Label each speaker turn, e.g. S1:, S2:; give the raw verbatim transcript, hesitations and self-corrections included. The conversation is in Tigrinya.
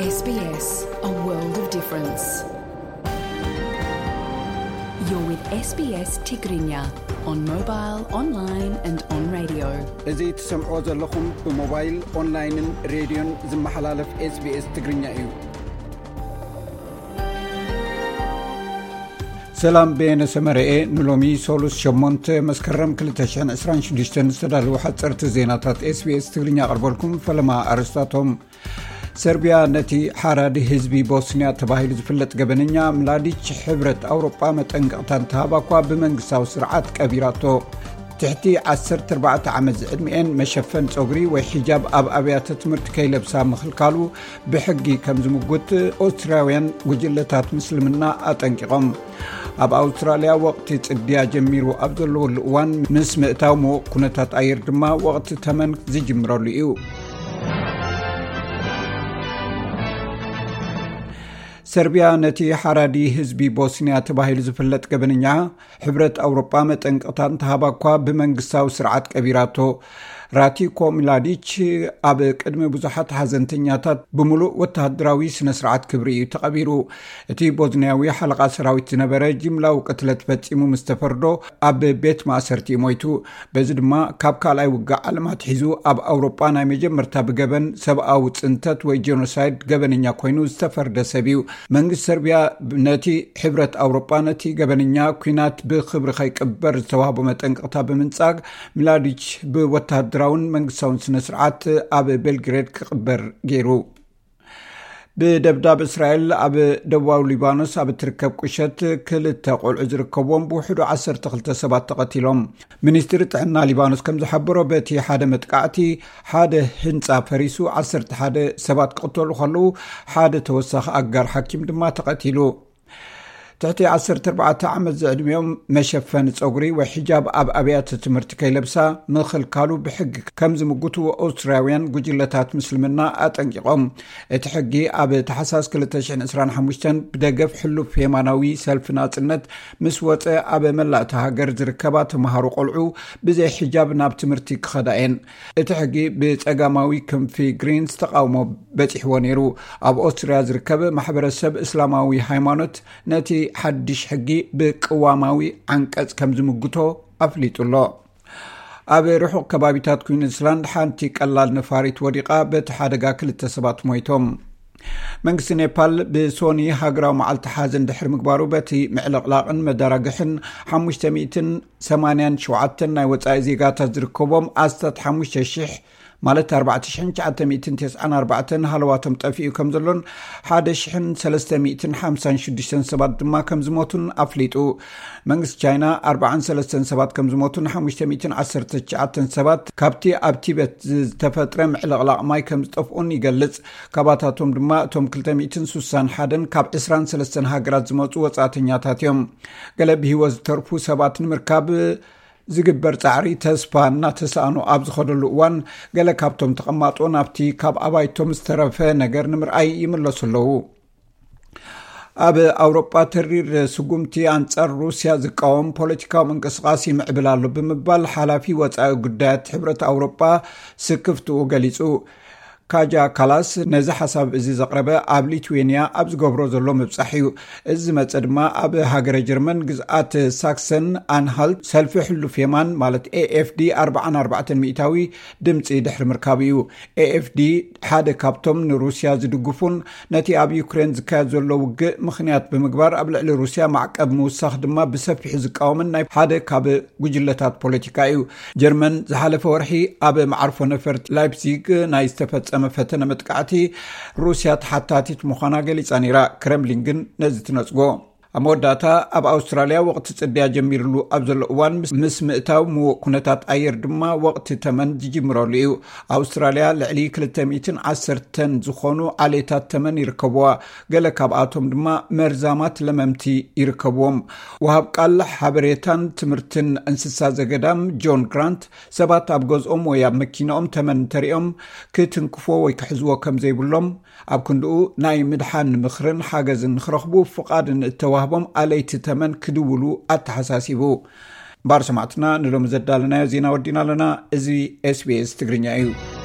S1: S B S, a world of difference. You're with S B S Tigrinya on mobile, online and on radio.
S2: እዚህ ትሰምዑ ዘለኹም ብሞባይል ኦንላይንን ሬድዮን ዝመሓላለፍ S B S ትግርኛ እዩ። ሰላም በየነ ሰመረኤ ንሎሚ ሶሉስ ሸሞንተ መስከረም ክልተ ሺህ ዕስራን ሽዱሽተ ዝተዳለወ ሓፀርቲ ዜናታት S B S ትግርኛ ቀርበልኩም ፈለማ አርስታቶም ሰርቢያ ነቲ ሓራዲ ህዝቢ ቦስኒያ ተባሂሉ ዝፍለጥ ገበነኛ ምላዲች ሕብረት አውሮፓ መጠንቀቅታን ተሃባኳ ብመንግስታዊ ስርዓት ቀቢራቶ ትሕቲ ዓሰርተ ኣርባዕተ ዓመት ዕድሚኤን መሸፈን ፀጉሪ ወይ ሒጃብ ኣብ ኣብያተ ትምህርቲ ከይለብሳ ምኽልካሉ ብሕጊ ከም ዝምጉት ኦስትራልያን ጉጅለታት ምስልምና አጠንቂቆም ኣብ አውስትራልያ ወቅቲ ጽድያ ጀሚሩ ኣብ ዘለወሉ እዋን ምስ ምእታው ሞቅ ኩነታት ኣየር ድማ ወቅቲ ተመን ዝጅምረሉ እዩ ሰርቢያ ነቲ ሓራዲ ህዝቢ ቦስኒያ ተባሂሉ ዝፍለጥ ገበነኛ ሕብረት አውሮፓ መጠንቀቅታን ተሃባኳ ብመንግስታዊ ስርዓት ቀቢራቶ ራቲኮ ሚላዲች ኣብ ቅድሚ ብዙሓት ሓዘንተኛታት ብሙሉእ ወተሃደራዊ ስነ ስርዓት ክብሪ እዩ ተቐቢሩ እቲ ቦዝኒያዊ ሓለቓ ሰራዊት ዝነበረ ጅምላዊ ቅትለት ፈፂሙ ምስ ተፈርዶ ኣብ ቤት ማእሰርቲ ሞይቱ በዚ ድማ ካብ ካልኣይ ውጋእ ዓለማት ሒዙ ኣብ አውሮፓ ናይ መጀመርታ ብገበን ሰብኣዊ ፅንተት ወይ ጄኖሳይድ ገበነኛ ኮይኑ ዝተፈርደ ሰብ እዩ መንግስቲ ሰርቢያ ነቲ ሕብረት አውሮፓ ነቲ ገበነኛ ኩናት ብክብሪ ከይቅበር ዝተዋህቦ መጠንቀቅታ ብምንጻግ ሚላዲች ብወተሃደራውን መንግስታውን ስነ ስርዓት ኣብ ቤልግሬድ ክቅበር ገይሩ ብደብዳብ እስራኤል ኣብ ደቡባዊ ሊባኖስ ኣብ ትርከብ ቁሸት ክልተ ቆልዑ ዝርከቦም ብውሕዱ ዓሰርተ ክልተ ሰባት ተቐቲሎም ሚኒስትሪ ጥዕና ሊባኖስ ከም ዝሓበሮ በቲ ሓደ መጥቃዕቲ ሓደ ህንፃ ፈሪሱ ዓሰርተ ሓደ ሰባት ክቅተሉ ከለዉ ሓደ ተወሳኺ ኣጋር ሓኪም ድማ ተቐቲሉ ትሕቲ ዓሰርተ ኣርባዕተ ዓመት ዝዕድሚኦም መሸፈን ፀጉሪ ወይ ሒጃብ ኣብ ኣብያተ ትምህርቲ ከይለብሳ ምኽልካሉ ብሕጊ ከም ዝምጉቱ ኦስትራልያን ጉጅለታት ምስልምና አጠንቂቆም እቲ ሕጊ ኣብ ታሕሳስ ክልተ ሺህ ዕስራን ሓሙሽተ ብደገፍ ሕሉፍ የማናዊ ሰልፊ ናጽነት ምስ ወፀ ኣብ መላእቲ ሃገር ዝርከባ ተምሃሮ ቆልዑ ብዘይ ሒጃብ ናብ ትምህርቲ ክኸዳየን እቲ ሕጊ ብፀጋማዊ ክንፊ ግሪንስ ተቃውሞ በፂሕዎ ነይሩ ኣብ ኦስትራልያ ዝርከብ ማሕበረሰብ እስላማዊ ሃይማኖት ነቲ ሓድሽ ሕጊ ብቅዋማዊ ዓንቀጽ ከም ዝምግቶ ኣፍሊጡሎ ኣብ ርሑቕ ከባቢታት ኩዊንስላንድ ሓንቲ ቀላል ነፋሪት ወዲቓ በቲ ሓደጋ ክልተ ሰባት ሞይቶም መንግስቲ ኔፓል ብሶኒ ሃገራዊ መዓልቲ ሓዘን ድሕሪ ምግባሩ በቲ ምዕልቕላቕን መዳራግሕን ሓሙሽተ ሚእትን ሰማንያን ሸውዓተን ናይ ወፃኢ ዜጋታት ዝርከቦም ኣስታት ሓሙሽተ ሽሕ ማለት ኣርባዕተ ሽሕን ትሽዓተ ሚእትን ትስዓን ኣርባዕተን ሃለዋቶም ጠፊኡ ከም ዘሎን ሓደ ሽሕን ሰለስተ ሚእትን ሓምሳን ሽዱሽተን ሰባት ድማ ከም ዝሞቱን ኣፍሊጡ መንግስቲ ቻይና ኣርባዓን ሰለስተን ሰባት ከም ዝሞቱን ሓሙሽተ ሚእትን ዓሰርተ ትሽዓተን ሰባት ካብቲ ኣብ ቲቤት ዝተፈጥረ ምዕልቕላቕ ማይ ከም ዝጠፍኡን ይገልጽ ካባታቶም ድማ እቶም ክልተ ሚእትን ስሳን ሓደን ካብ ዕስራን ሰለስተን ሃገራት ዝመፁ ወፃእተኛታት እዮም ገለ ብሂወት ዝተርፉ ሰባት ንምርካብ ዝግበር ጻዕሪ ተስፋ እናተሳኣኑ ኣብ ዝኸደሉ እዋን ገለ ካብቶም ተቐማጦ ናብቲ ካብ ኣባይቶም ዝተረፈ ነገር ንምርኣይ ይምለሱ ኣለዉ ኣብ አውሮፓ ተሪር ስጉምቲ አንጻር ሩስያ ዝቃወም ፖለቲካዊ ምንቅስቃስ ይምዕብል ኣሎ ብምባል ሓላፊ ወፃኢ ጉዳያት ሕብረት አውሮፓ ስክፍቱ ገሊጹ ካጃ ካላስ ነዚ ሓሳብ እዚ ዘቕረበ ኣብ ሊትዌንያ ኣብ ዝገብሮ ዘሎ ምብጻሕ እዩ እዚ መፀ ድማ ኣብ ሃገረ ጀርመን ግዝኣት ሳክሰን ኣንሃልት ሰልፊ ሕሉፍ የማን ማለት ኤ ኤፍ ዲ ኣርባዓን ኣርባዕተን ሚእታዊ ድምፂ ድሕሪ ምርካብ እዩ ኤ ኤፍ ዲ ሓደ ካብቶም ንሩስያ ዝድግፉን ነቲ ኣብ ዩክሬን ዝካየድ ዘሎ ውግእ ምክንያት ብምግባር ኣብ ልዕሊ ሩስያ ማዕቀብ ምውሳኽ ድማ ብሰፊሕ ዝቃወምን ናይ ሓደ ካብ ጉጅለታት ፖለቲካ እዩ ጀርመን ዝሓለፈ ወርሒ ኣብ ማዕርፎ ነፈርቲ ላይፕዚግ ናይ ዝተፈፀመ ፈተነ መጥቃዕቲ ሩስያ ተሓታቲት ምዃና ገሊፃ ነይራ ክረምሊን ግን ነዚ ትነፅጎ ኣብ መወዳእታ ኣብ አውስትራልያ ወቅቲ ጽድያ ጀሚሩሉ ኣብ ዘሎ እዋን ምስ ምእታው ምዉቕ ኩነታት ኣየር ድማ ወቅቲ ተመን ዝጅምረሉ እዩ አውስትራልያ ልዕሊ ክልተ ሚእትን ዓሰርተን ዝኾኑ ዓሌታት ተመን ይርከብዋ ገለ ካብኣቶም ድማ መርዛማት ለመምቲ ይርከብዎም ወሃብ ቃል ሓበሬታን ትምህርትን እንስሳ ዘገዳም ጆን ግራንት ሰባት ኣብ ገዝኦም ወይ ኣብ መኪናኦም ተመን ተሪኦም ክትንክፎ ወይ ክሕዝዎ ከም ዘይብሎም ኣብ ክንድኡ ናይ ምድሓን ምኽርን ሓገዝን ክረኽቡ ፍቓድን እተዋህቦም ኣለይቲ ተመን ክድውሉ ኣተሓሳሲቡ ባር ሰማዕትና ንሎም ዘዳለናዮ ዜና ወዲና ኣለና እዚ ኤስ ቢ ኤስ ትግርኛ እዩ